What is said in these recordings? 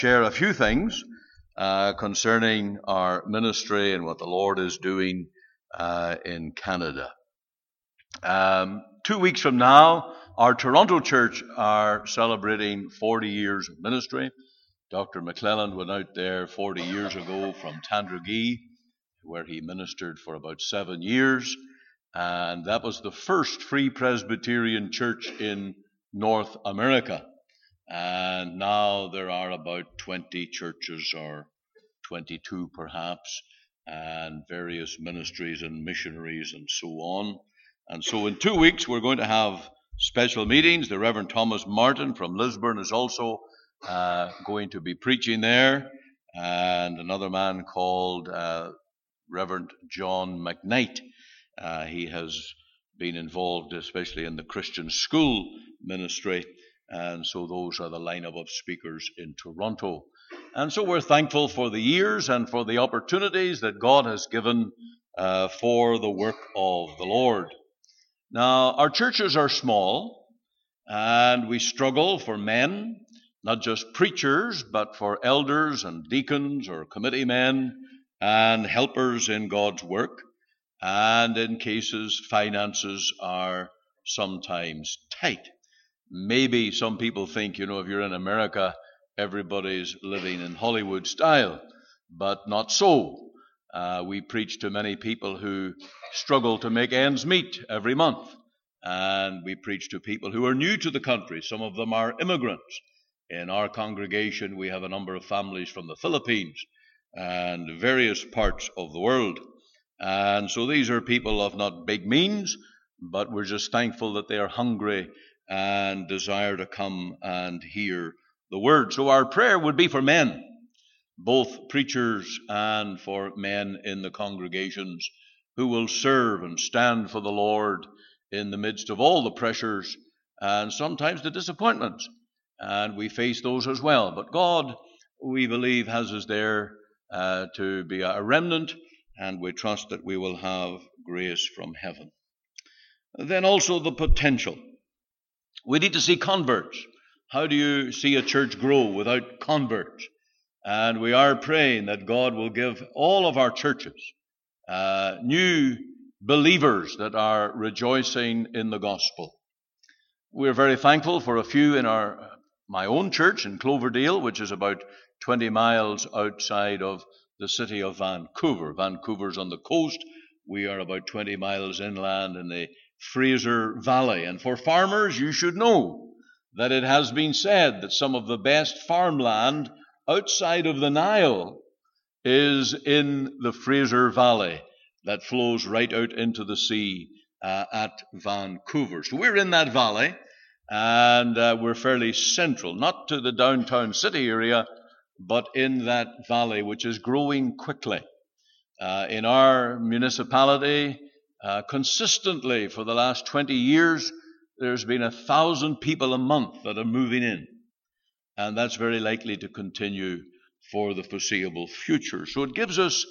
share a few things concerning our ministry and what the Lord is doing in Canada. 2 weeks from now, our Toronto church are celebrating 40 years of ministry. Dr. McClelland went out there 40 years ago from Tandragee, where he ministered for about 7 years. And that was the first Free Presbyterian church in North America. And now there are about 20 churches, or 22 perhaps, and various ministries and missionaries and so on. And so in 2 weeks we're going to have special meetings. The Reverend Thomas Martin from Lisburn is also going to be preaching there, and another man called Reverend John McKnight. He has been involved especially in the Christian school ministry, and so those are the lineup of speakers in Toronto. And so we're thankful for the years and for the opportunities that God has given for the work of the Lord. Now, our churches are small, and we struggle for men, not just preachers, but for elders and deacons or committee men and helpers in God's work. And in cases, finances are sometimes tight. Maybe some people think, if you're in America, everybody's living in Hollywood style, but not so. We preach to many people who struggle to make ends meet every month. And we preach to people who are new to the country. Some of them are immigrants. In our congregation, we have a number of families from the Philippines and various parts of the world. And so these are people of not big means, but we're just thankful that they are hungry and desire to come and hear the word. So our prayer would be for men, both preachers and for men in the congregations who will serve and stand for the Lord in the midst of all the pressures and sometimes the disappointments. And we face those as well. But God, we believe, has us there to be a remnant, and we trust that we will have grace from heaven. Then also the potential. We need to see converts. How do you see a church grow without converts? And we are praying that God will give all of our churches new believers that are rejoicing in the gospel. We're very thankful for a few in my own church in Cloverdale, which is about 20 miles outside of the city of Vancouver. Vancouver's on the coast. We are about 20 miles inland in the Fraser Valley. And for farmers, you should know that it has been said that some of the best farmland outside of the Nile is in the Fraser Valley that flows right out into the sea at Vancouver. So we're in that valley, and we're fairly central, not to the downtown city area, but in that valley, which is growing quickly. In our municipality, consistently for the last 20 years, there's been 1,000 people a month that are moving in. And that's very likely to continue for the foreseeable future. So it gives us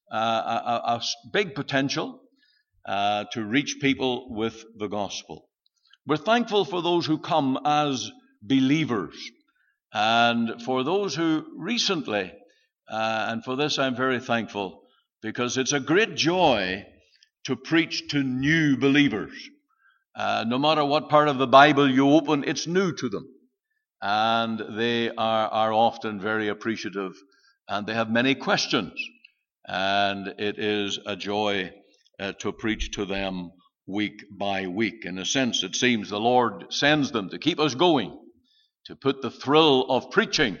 a big potential to reach people with the gospel. We're thankful for those who come as believers, and for those who recently, and for this I'm very thankful, because it's a great joy to preach to new believers. No matter what part of the Bible you open, it's new to them. And they are often very appreciative, and they have many questions. And it is a joy to preach to them week by week. In a sense, it seems the Lord sends them to keep us going, to put the thrill of preaching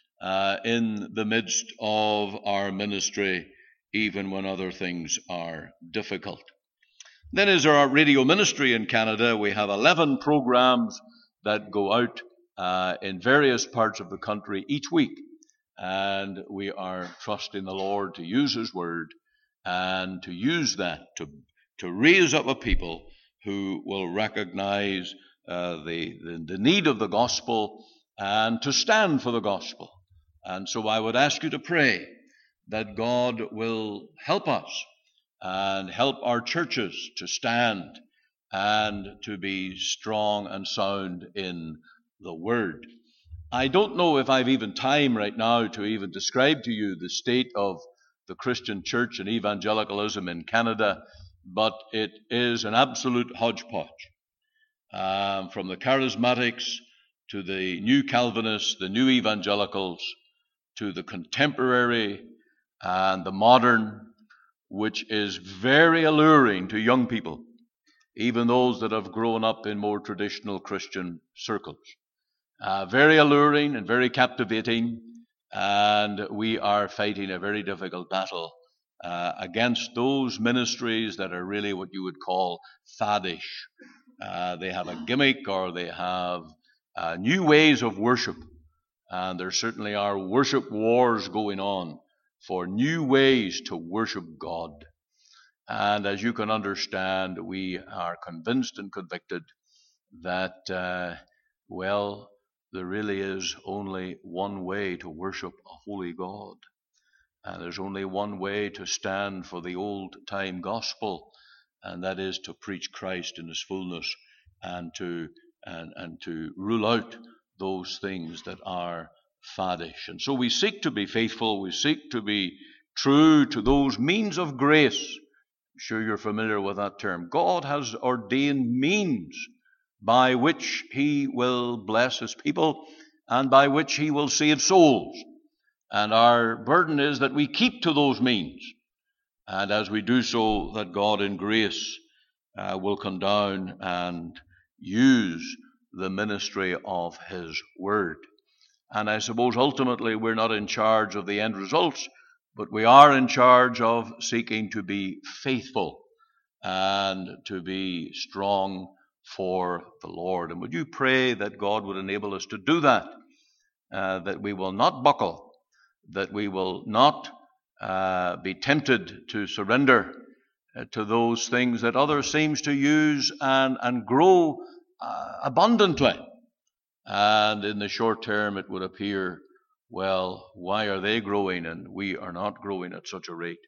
in the midst of our ministry, even when other things are difficult. Then is our radio ministry in Canada. We have 11 programs that go out in various parts of the country each week. And we are trusting the Lord to use His word and to use that to raise up a people who will recognize the need of the gospel and to stand for the gospel. And so I would ask you to pray that God will help us and help our churches to stand and to be strong and sound in the word. I don't know if I've even time right now to even describe to you the state of the Christian church and evangelicalism in Canada, but it is an absolute hodgepodge. From the charismatics to the new Calvinists, the new evangelicals, to the contemporary and the modern, which is very alluring to young people, even those that have grown up in more traditional Christian circles. Very alluring and very captivating, and we are fighting a very difficult battle against those ministries that are really what you would call faddish. They have a gimmick, or they have new ways of worship, and there certainly are worship wars going on for new ways to worship God. And as you can understand, we are convinced and convicted that, well, there really is only one way to worship a holy God. And there's only one way to stand for the old-time gospel, and that is to preach Christ in his fullness and to rule out those things that are faddish. And so we seek to be faithful, we seek to be true to those means of grace. I'm sure you're familiar with that term. God has ordained means by which he will bless his people and by which he will save souls. And our burden is that we keep to those means. And as we do so, that God in grace will come down and use the ministry of his word. And I suppose ultimately we're not in charge of the end results, but we are in charge of seeking to be faithful and to be strong for the Lord. And would you pray that God would enable us to do that, that we will not buckle, that we will not be tempted to surrender to those things that others seems to use and grow abundantly. And in the short term it would appear, well, why are they growing and we are not growing at such a rate?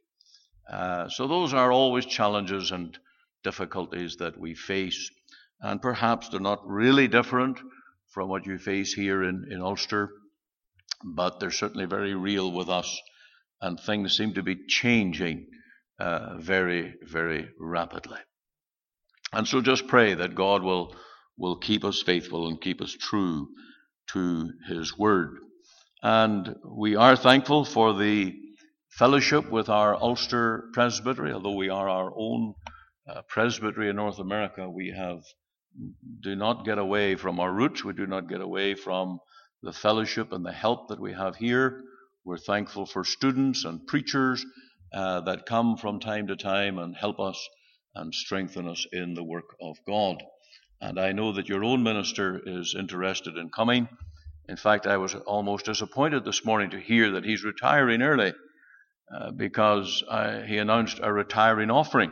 So those are always challenges and difficulties that we face. And perhaps they're not really different from what you face here in Ulster, but they're certainly very real with us, and things seem to be changing very, very rapidly. And so just pray that God will keep us faithful and keep us true to his word. And we are thankful for the fellowship with our Ulster Presbytery. Although we are our own presbytery in North America, we do not get away from our roots. We do not get away from the fellowship and the help that we have here. We're thankful for students and preachers that come from time to time and help us and strengthen us in the work of God. And I know that your own minister is interested in coming. In fact, I was almost disappointed this morning to hear that he's retiring early because he announced a retiring offering.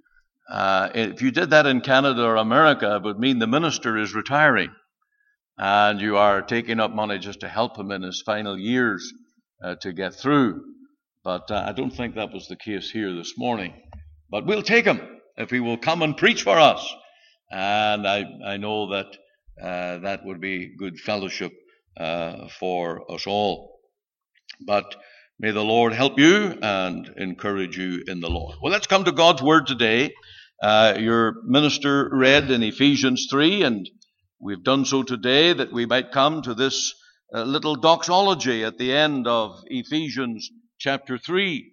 If you did that in Canada or America, it would mean the minister is retiring and you are taking up money just to help him in his final years to get through. But I don't think that was the case here this morning. But we'll take him if he will come and preach for us. And I know that that would be good fellowship for us all. But may the Lord help you and encourage you in the Lord. Well, let's come to God's word today. Your minister read in Ephesians 3, and we've done so today that we might come to this little doxology at the end of Ephesians chapter 3.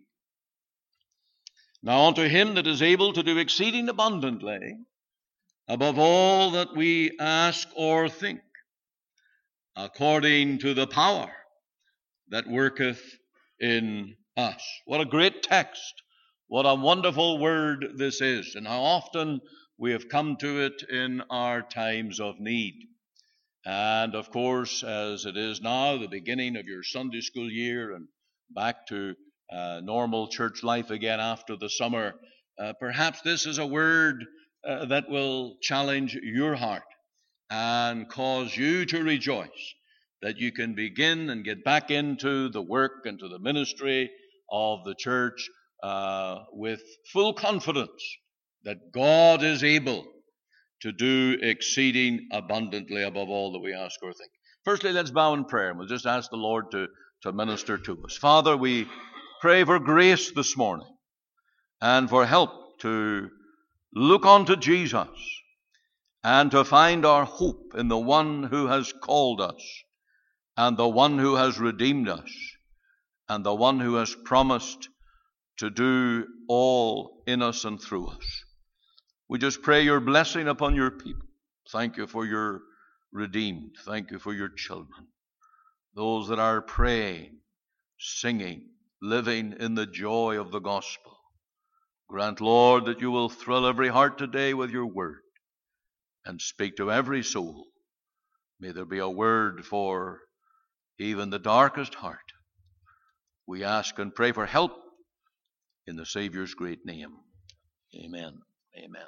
Now unto him that is able to do exceeding abundantly, above all that we ask or think, according to the power that worketh in us. What a great text. What a wonderful word this is, and how often we have come to it in our times of need. And of course, as it is now the beginning of your Sunday school year and back to normal church life again after the summer, perhaps this is a word that will challenge your heart and cause you to rejoice that you can begin and get back into the work and to the ministry of the church with full confidence that God is able to do exceeding abundantly above all that we ask or think. Firstly, let's bow in prayer, and we'll just ask the Lord to minister to us. Father, we pray for grace this morning and for help to look unto Jesus and to find our hope in the one who has called us and the one who has redeemed us and the one who has promised to do all in us and through us. We just pray your blessing upon your people. Thank you for your redeemed. Thank you for your children. Those that are praying, singing, living in the joy of the gospel. Grant, Lord, that you will thrill every heart today with your word and speak to every soul. May there be a word for even the darkest heart. We ask and pray for help in the Savior's great name. Amen. Amen.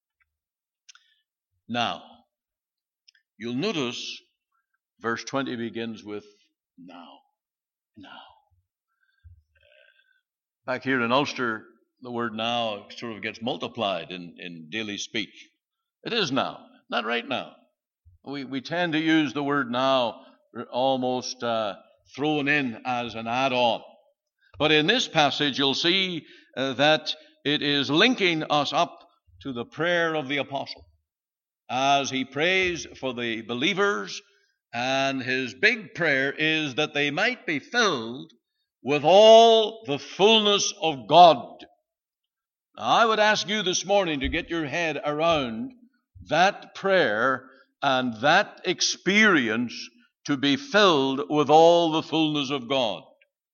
Now, you'll notice verse 20 begins with now. Now. Back here in Ulster, the word now sort of gets multiplied in daily speech. It is now, not right now. We tend to use the word now almost thrown in as an add-on. But in this passage, you'll see that it is linking us up to the prayer of the apostle as he prays for the believers, and his big prayer is that they might be filled with all the fullness of God. Now, I would ask you this morning to get your head around that prayer and that experience to be filled with all the fullness of God.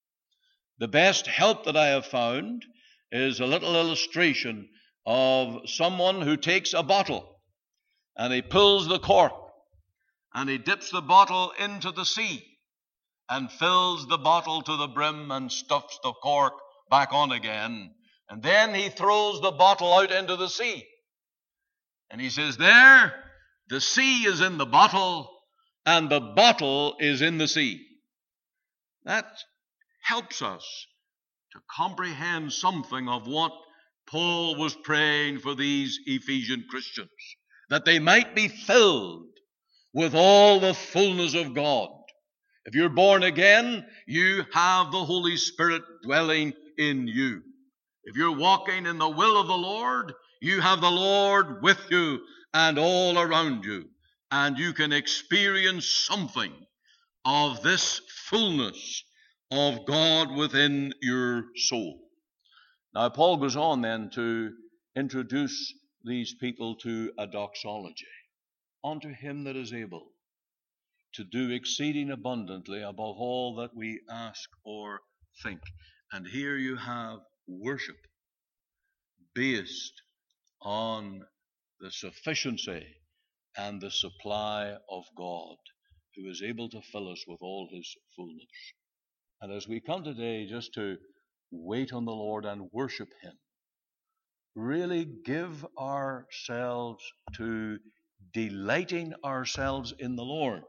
The best help that I have found is a little illustration of someone who takes a bottle and he pulls the cork and he dips the bottle into the sea and fills the bottle to the brim and stuffs the cork back on again. And then he throws the bottle out into the sea. And he says, there, the sea is in the bottle and the bottle is in the sea. That helps us to comprehend something of what Paul was praying for these Ephesian Christians, that they might be filled with all the fullness of God. If you're born again, you have the Holy Spirit dwelling in you. If you're walking in the will of the Lord, you have the Lord with you and all around you, and you can experience something of this fullness of God within your soul. Now, Paul goes on then to introduce these people to a doxology. Unto him that is able to do exceeding abundantly above all that we ask or think. And here you have worship based on the sufficiency and the supply of God, who is able to fill us with all his fullness. And as we come today just to wait on the Lord and worship him, really give ourselves to delighting ourselves in the Lord,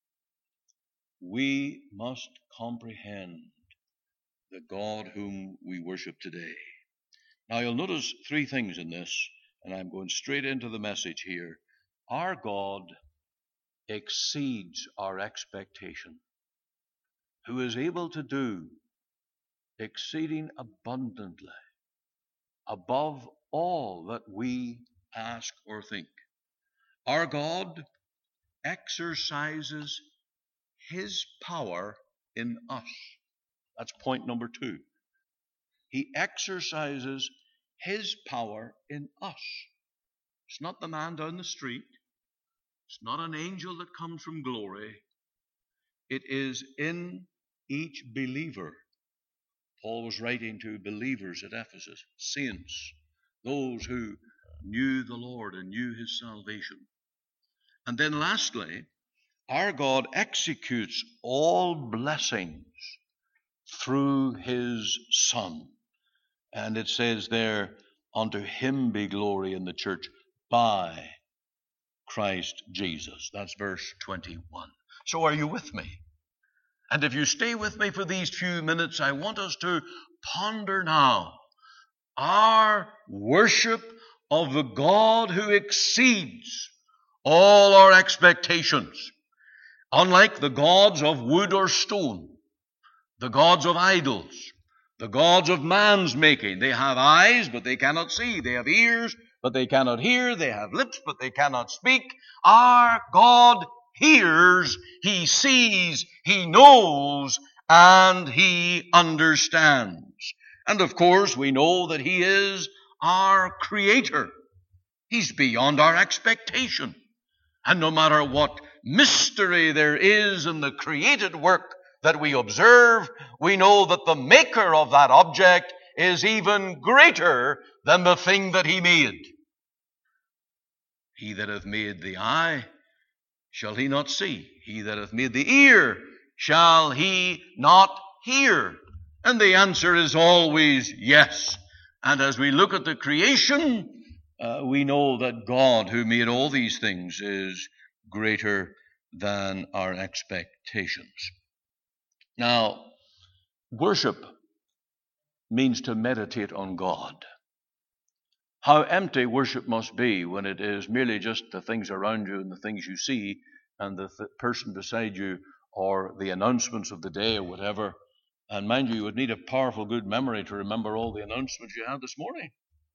we must comprehend the God whom we worship today. Now you'll notice three things in this, and I'm going straight into the message here. Our God exceeds our expectation, who is able to do exceeding abundantly above all that we ask or think. Our God exercises his power in us. That's point number 2. He exercises his power in us. It's not the man down the street. It's not an angel that comes from glory. It is in each believer. Paul was writing to believers at Ephesus, saints, those who knew the Lord and knew his salvation. And then lastly, our God executes all blessings through his Son. And it says there, unto him be glory in the church by Christ Jesus. That's verse 21. So are you with me? And if you stay with me for these few minutes, I want us to ponder now our worship of the God who exceeds all our expectations. Unlike the gods of wood or stone, the gods of idols, the gods of man's making. They have eyes, but they cannot see. They have ears, but they cannot hear. They have lips, but they cannot speak. Our God hears, He sees, He knows, and He understands. And of course, we know that He is our Creator. He's beyond our expectation. And no matter what mystery there is in the created work that we observe, we know that the maker of that object is even greater than the thing that He made. He that hath made the eye, shall He not see? He that hath made the ear, shall He not hear? And the answer is always yes. And as we look at the creation, we know that God, who made all these things, is greater than our expectations. Now, worship means to meditate on God. How empty worship must be when it is merely just the things around you and the things you see and the person beside you or the announcements of the day or whatever. And mind you, you would need a powerful good memory to remember all the announcements you had this morning.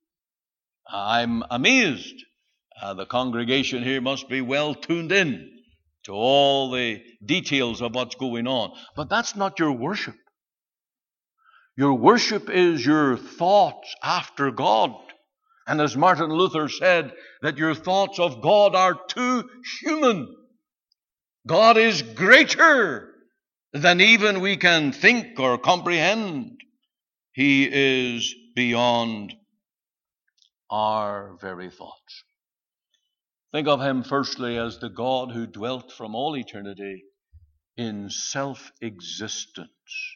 I'm amazed. The congregation here must be well tuned in to all the details of what's going on. But that's not your worship. Your worship is your thoughts after God. And as Martin Luther said, that your thoughts of God are too human. God is greater than even we can think or comprehend. He is beyond our very thoughts. Think of Him firstly as the God who dwelt from all eternity in self-existence.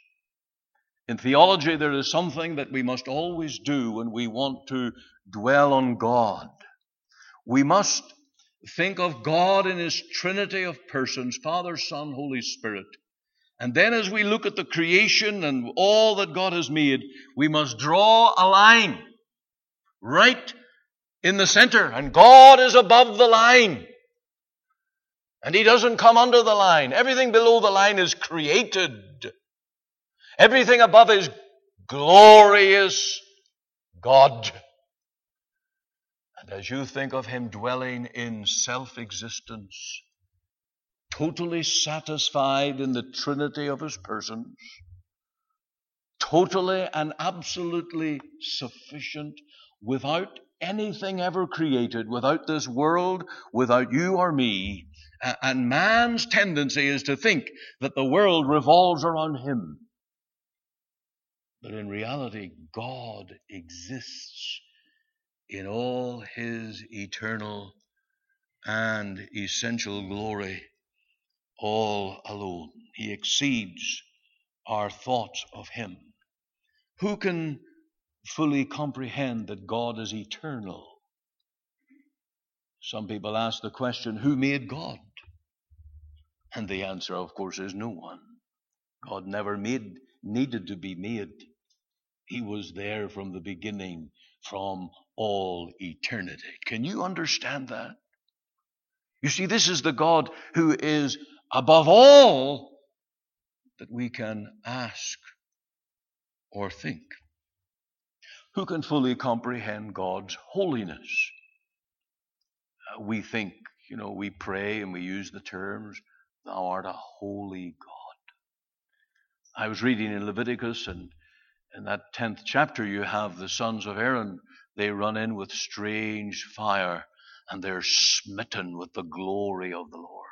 In theology, there is something that we must always do when we want to dwell on God. We must think of God in His Trinity of persons, Father, Son, Holy Spirit. And then as we look at the creation and all that God has made, we must draw a line right in the center. And God is above the line. And He doesn't come under the line. Everything below the line is created. Everything above is glorious God. And as you think of Him dwelling in self-existence, totally satisfied in the Trinity of His persons, totally and absolutely sufficient, without anything ever created, without this world, without you or me. And man's tendency is to think that the world revolves around him. But in reality, God exists in all His eternal and essential glory, all alone. He exceeds our thoughts of Him. Who can fully comprehend that God is eternal? Some people ask the question, who made God? And the answer, of course, is no one. God never needed to be made. He was there from the beginning, from all eternity. Can you understand that? You see, this is the God who is above all that we can ask or think. Who can fully comprehend God's holiness? We think, we pray and we use the terms, Thou art a holy God. I was reading in Leviticus, and in that 10th chapter you have the sons of Aaron. They run in with strange fire, and they're smitten with the glory of the Lord.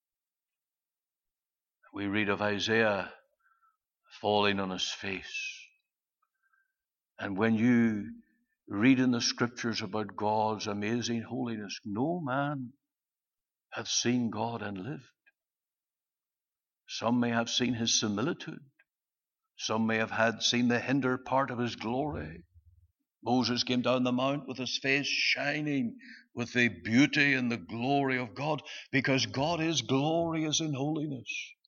We read of Isaiah falling on his face. And when you read in the scriptures about God's amazing holiness, no man hath seen God and lived. Some may have seen His similitude. Some may have seen the hinder part of His glory. Moses came down the mount with his face shining with the beauty and the glory of God, because God is glorious in holiness.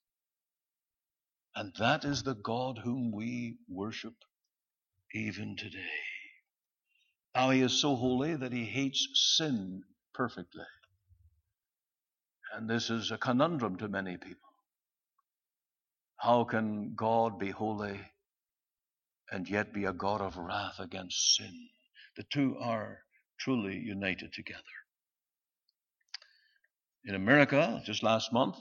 And that is the God whom we worship even today. Now, He is so holy that He hates sin perfectly. And this is a conundrum to many people. How can God be holy and yet be a God of wrath against sin? The two are truly united together. In America, just last month,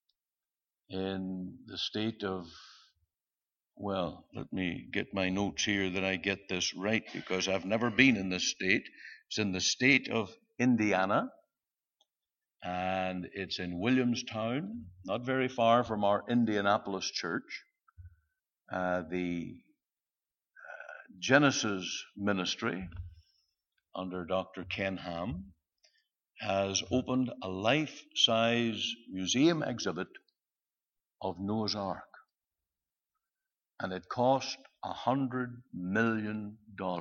in the state of, well, let me get my notes here that I get this right, because I've never been in this state. It's in the state of Indiana, and it's in Williamstown, not very far from our Indianapolis church. The Genesis Ministry, under Dr. Ken Ham, has opened a life-size museum exhibit of Noah's Ark. And it cost $100 million.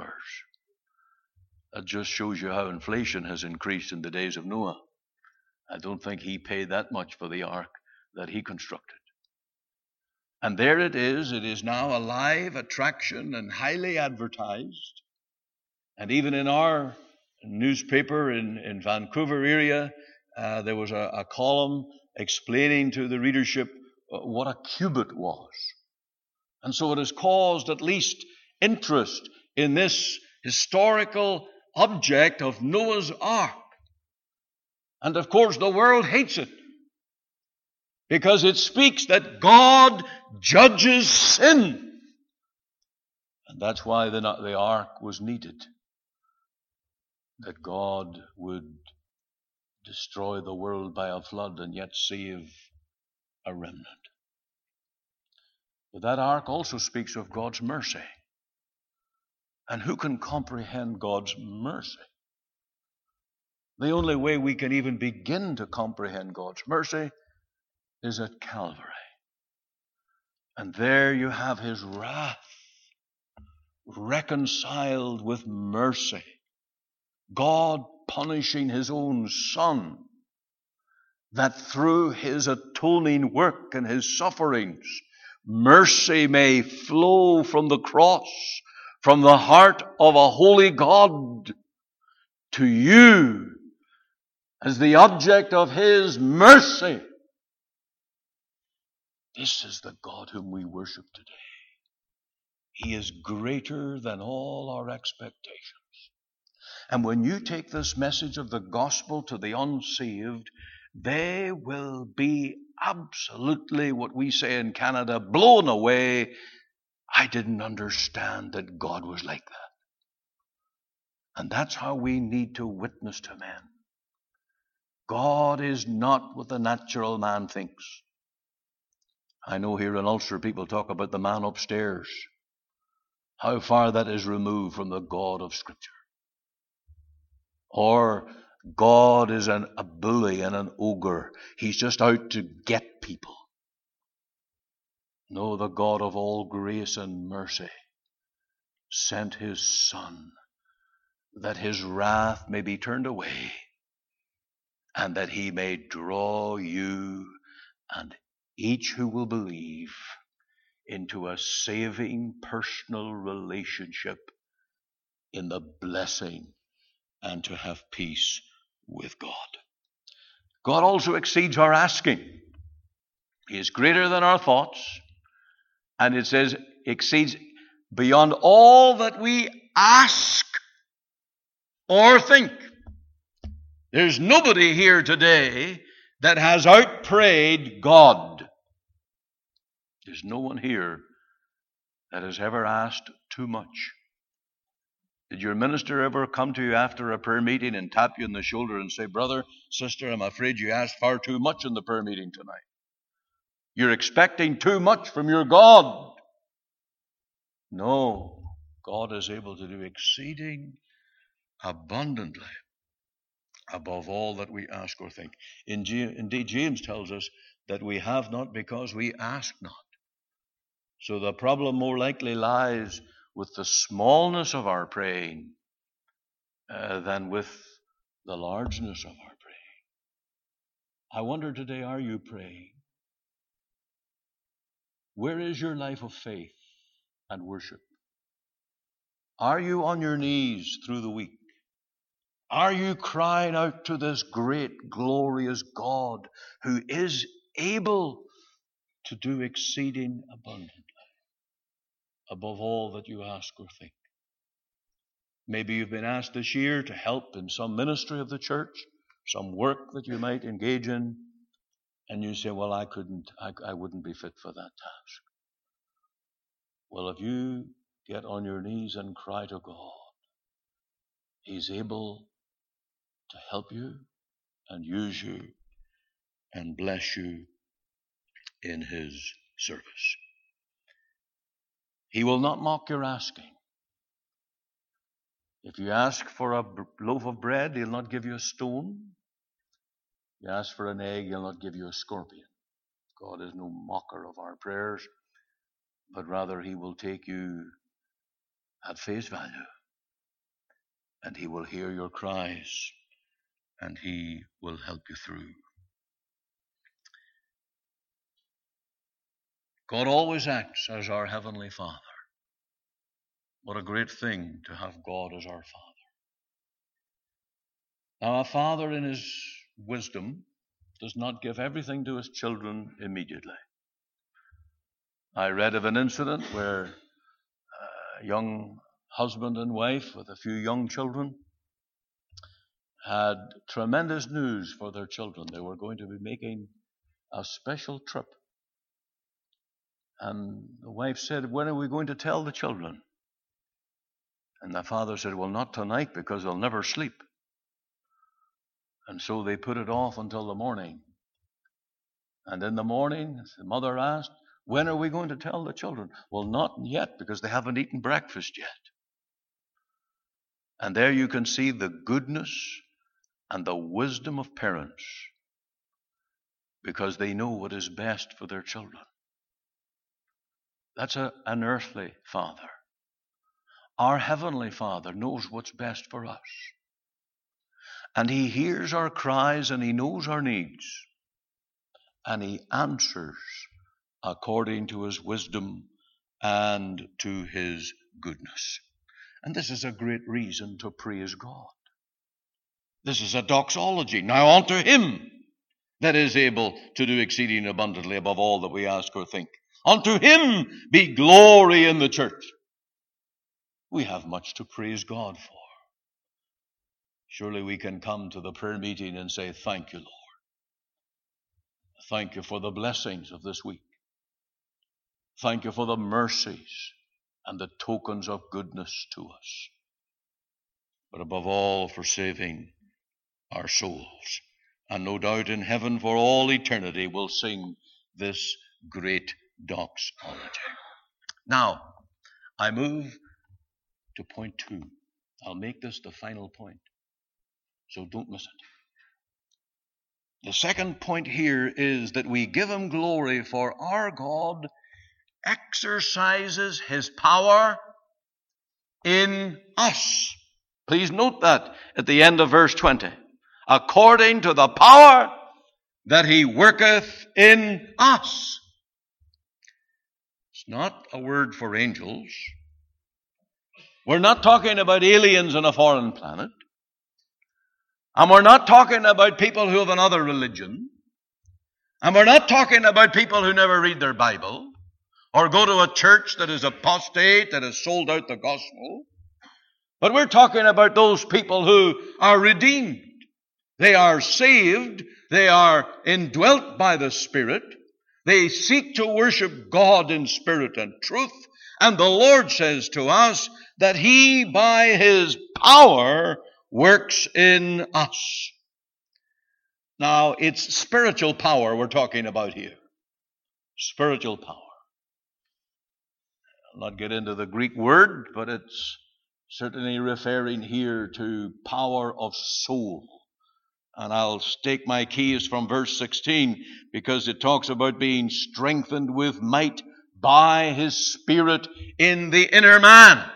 That just shows you how inflation has increased in the days of Noah. I don't think he paid that much for the ark that he constructed. And there it is. It is now a live attraction and highly advertised. And even in our newspaper in Vancouver area, there was a column explaining to the readership what a cubit was. And so it has caused at least interest in this historical object of Noah's Ark. And of course the world hates it, because it speaks that God judges sin. And that's why the ark was needed, that God would destroy the world by a flood and yet save a remnant. But that ark also speaks of God's mercy. And who can comprehend God's mercy? The only way we can even begin to comprehend God's mercy is at Calvary. And there you have his wrath reconciled with mercy. God punishing his own Son, that through his atoning work and his sufferings, mercy may flow from the cross, from the heart of a holy God to you as the object of his mercy. This is the God whom we worship today. He is greater than all our expectations. And when you take this message of the gospel to the unsaved, they will be absolutely, what we say in Canada, blown away. I didn't understand that God was like that. And that's how we need to witness to men. God is not what the natural man thinks. I know here in Ulster people talk about the man upstairs. How far that is removed from the God of Scripture. Or God is a bully and an ogre. He's just out to get people. No, the God of all grace and mercy sent his Son, that his wrath may be turned away, and that he may draw you and each who will believe into a saving personal relationship in the blessing and to have peace with God. God also exceeds our asking. He is greater than our thoughts, and it says exceeds beyond all that we ask or think. There's nobody here today that has outprayed God. There's no one here that has ever asked too much. Did your minister ever come to you after a prayer meeting and tap you on the shoulder and say, brother, sister, I'm afraid you asked far too much in the prayer meeting tonight. You're expecting too much from your God. No, God is able to do exceeding abundantly above all that we ask or think. Indeed, James tells us that we have not because we ask not. So the problem more likely lies with the smallness of our praying than with the largeness of our praying. I wonder today, are you praying? Where is your life of faith and worship? Are you on your knees through the week? Are you crying out to this great, glorious God who is able to do exceeding abundantly above all that you ask or think? Maybe you've been asked this year to help in some ministry of the church, some work that you might engage in, and you say, well, I wouldn't be fit for that task. Well, if you get on your knees and cry to God, He's able to help you and use you and bless you in His service. He will not mock your asking. If you ask for a loaf of bread, He'll not give you a stone. You ask for an egg, He'll not give you a scorpion. God is no mocker of our prayers, but rather He will take you at face value, and He will hear your cries, and He will help you through. God always acts as our Heavenly Father. What a great thing to have God as our Father. Now, a father in his wisdom does not give everything to his children immediately. I read of an incident where a young husband and wife with a few young children had tremendous news for their children. They were going to be making a special trip. And the wife said, when are we going to tell the children? And the father said, well, not tonight, because they'll never sleep. And so they put it off until the morning. And in the morning, the mother asked, when are we going to tell the children? Well, not yet, because they haven't eaten breakfast yet. And there you can see the goodness and the wisdom of parents, because they know what is best for their children. That's an earthly father. Our Heavenly Father knows what's best for us. And He hears our cries and He knows our needs. And He answers according to His wisdom and to His goodness. And this is a great reason to praise God. This is a doxology. Now unto Him that is able to do exceeding abundantly above all that we ask or think. Unto Him be glory in the church. We have much to praise God for. Surely we can come to the prayer meeting and say, thank you, Lord. Thank you for the blessings of this week. Thank you for the mercies and the tokens of goodness to us. But above all, for saving our souls. And no doubt in heaven for all eternity we'll sing this great doxology. Now, I move to point 2. I'll make this the final point, so don't miss it. The second point here is that we give Him glory, for our God exercises His power in us. Please note that at the end of verse 20. According to the power that He worketh in us. It's not a word for angels. We're not talking about aliens on a foreign planet. And we're not talking about people who have another religion. And we're not talking about people who never read their Bible or go to a church that is apostate, that has sold out the gospel. But we're talking about those people who are redeemed. They are saved. They are indwelt by the Spirit. They seek to worship God in spirit and truth. And the Lord says to us that He, by His power, works in us. Now, it's spiritual power we're talking about here. Spiritual power. I'll not get into the Greek word, but it's certainly referring here to power of soul. And I'll stake my keys from verse 16 because it talks about being strengthened with might by His Spirit in the inner man.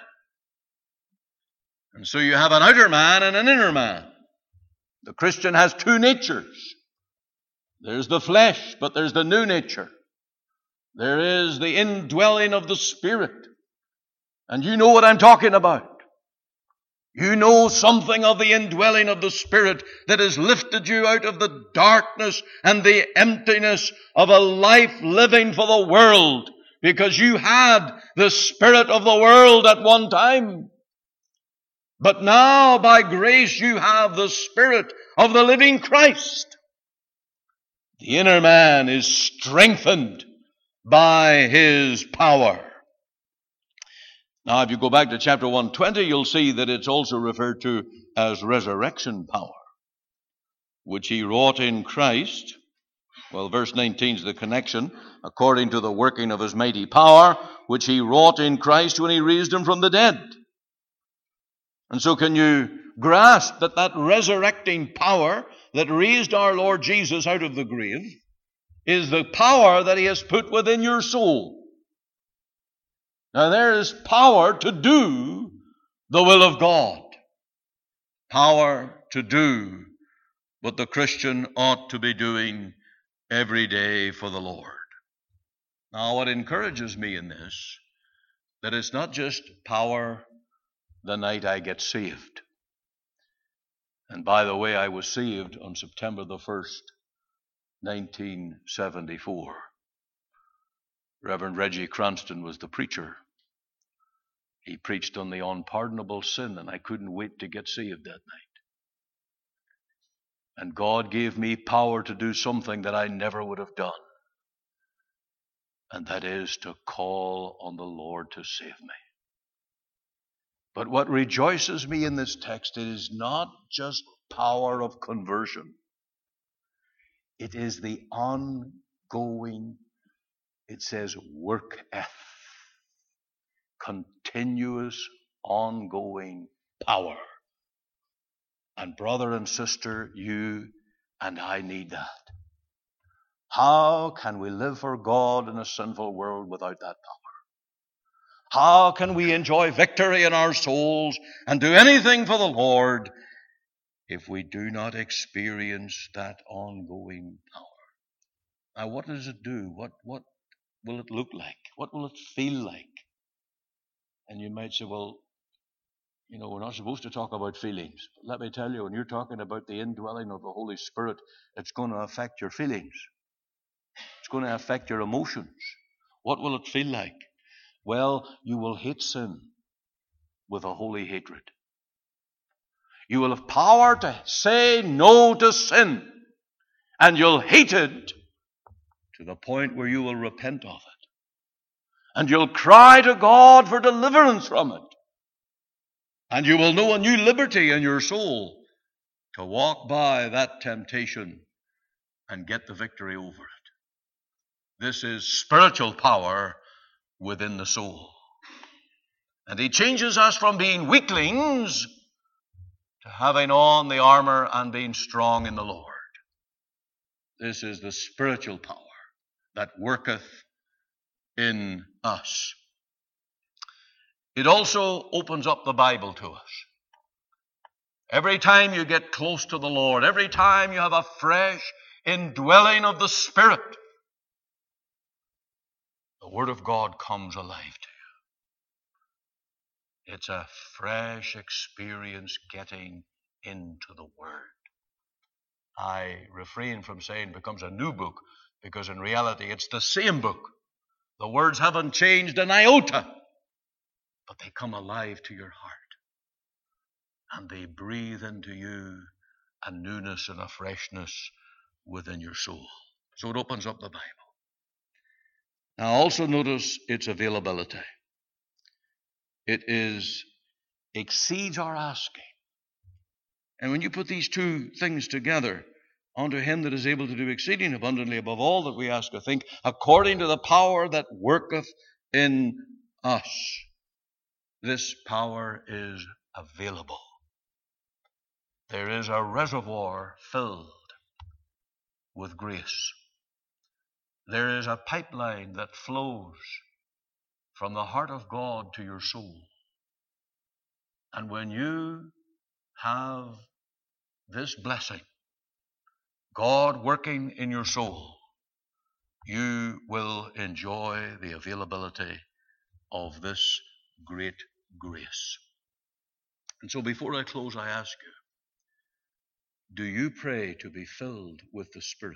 And so you have an outer man and an inner man. The Christian has two natures. There's the flesh, but there's the new nature. There is the indwelling of the Spirit. And you know what I'm talking about. You know something of the indwelling of the Spirit that has lifted you out of the darkness and the emptiness of a life living for the world, because you had the spirit of the world at one time. But now, by grace, you have the Spirit of the living Christ. The inner man is strengthened by His power. Now, if you go back to chapter 120, you'll see that it's also referred to as resurrection power, which He wrought in Christ. Well, verse 19 is the connection. According to the working of His mighty power, which He wrought in Christ when He raised Him from the dead. And so can you grasp that that resurrecting power that raised our Lord Jesus out of the grave is the power that He has put within your soul? Now there is power to do the will of God. Power to do what the Christian ought to be doing every day for the Lord. Now what encourages me in this, that it's not just power the night I get saved. And by the way, I was saved on September the 1st, 1974. Reverend Reggie Cranston was the preacher. He preached on the unpardonable sin, and I couldn't wait to get saved that night. And God gave me power to do something that I never would have done. And that is to call on the Lord to save me. But what rejoices me in this text is not just power of conversion. It is the ongoing, it says, worketh, continuous, ongoing power. And brother and sister, you and I need that. How can we live for God in a sinful world without that power? How can we enjoy victory in our souls and do anything for the Lord if we do not experience that ongoing power? Now, what does it do? What will it look like? What will it feel like? And you might say, well, we're not supposed to talk about feelings. But let me tell you, when you're talking about the indwelling of the Holy Spirit, it's going to affect your feelings. It's going to affect your emotions. What will it feel like? Well, you will hate sin with a holy hatred. You will have power to say no to sin, and you'll hate it to the point where you will repent of it. And you'll cry to God for deliverance from it. And you will know a new liberty in your soul to walk by that temptation and get the victory over it. This is spiritual power within the soul. And He changes us from being weaklings to having on the armor and being strong in the Lord. This is the spiritual power that worketh in us. It also opens up the Bible to us. Every time you get close to the Lord, every time you have a fresh indwelling of the Spirit, the Word of God comes alive to you. It's a fresh experience getting into the Word. I refrain from saying it becomes a new book, because in reality it's the same book. The words haven't changed an iota, but they come alive to your heart. And they breathe into you a newness and a freshness within your soul. So it opens up the Bible. Now also notice its availability. It exceeds our asking. And when you put these two things together, unto Him that is able to do exceeding abundantly above all that we ask or think, according to the power that worketh in us, this power is available. There is a reservoir filled with grace. There is a pipeline that flows from the heart of God to your soul. And when you have this blessing, God working in your soul, you will enjoy the availability of this great grace. And so before I close, I ask you, do you pray to be filled with the Spirit?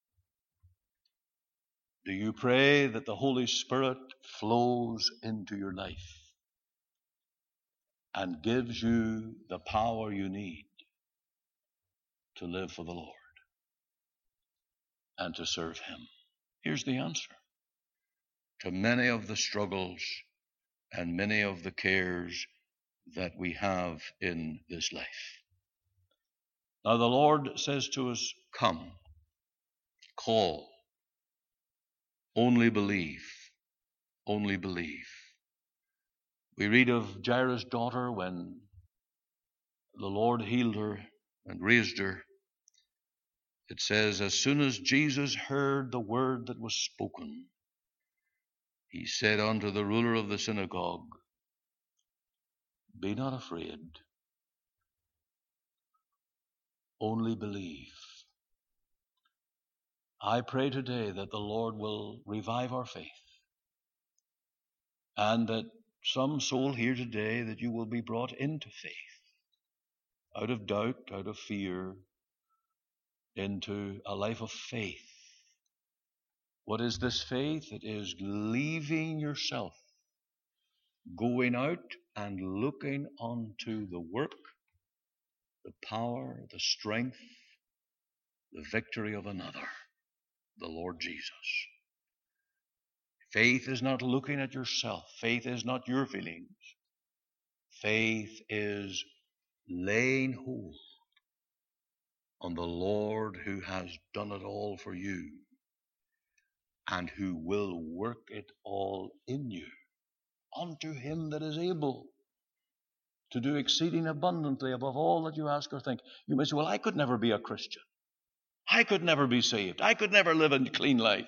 Do you pray that the Holy Spirit flows into your life and gives you the power you need to live for the Lord and to serve Him? Here's the answer to many of the struggles and many of the cares that we have in this life. Now the Lord says to us, come, call, only believe, only believe. We read of Jairus' daughter when the Lord healed her and raised her. It says, as soon as Jesus heard the word that was spoken, he said unto the ruler of the synagogue, be not afraid, only believe. I pray today that the Lord will revive our faith, and that some soul here today, that you will be brought into faith, out of doubt, out of fear, into a life of faith. What is this faith? It is leaving yourself, going out and looking unto the work, the power, the strength, the victory of another, the Lord Jesus. Faith is not looking at yourself. Faith is not your feelings. Faith is laying hold on the Lord who has done it all for you and who will work it all in you. Unto him that is able to do exceeding abundantly above all that you ask or think. You may say, well, I could never be a Christian. I could never be saved. I could never live a clean life.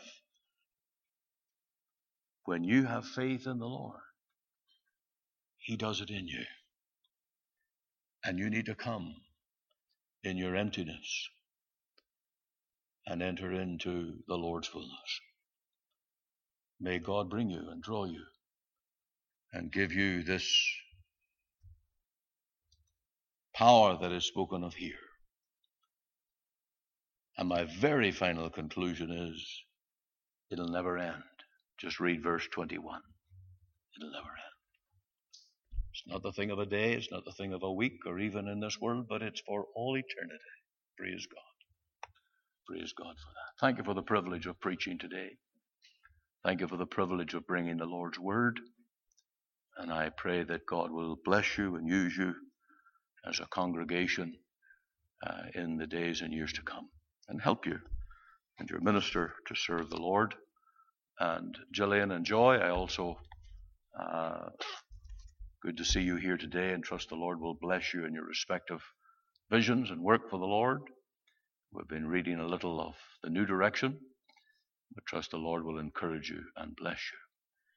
When you have faith in the Lord, He does it in you. And you need to come in your emptiness and enter into the Lord's fullness. May God bring you and draw you and give you this power that is spoken of here. And my very final conclusion is, it'll never end. Just read verse 21. It'll never end. It's not the thing of a day, it's not the thing of a week, or even in this world, but it's for all eternity. Praise God. Praise God for that. Thank you for the privilege of preaching today. Thank you for the privilege of bringing the Lord's word. And I pray that God will bless you and use you as a congregation in the days and years to come, and help you and your minister to serve the Lord. And Gillian and Joy, I also good to see you here today, and trust the Lord will bless you in your respective visions and work for the Lord. We've been reading a little of the New Direction, but trust the Lord will encourage you and bless you.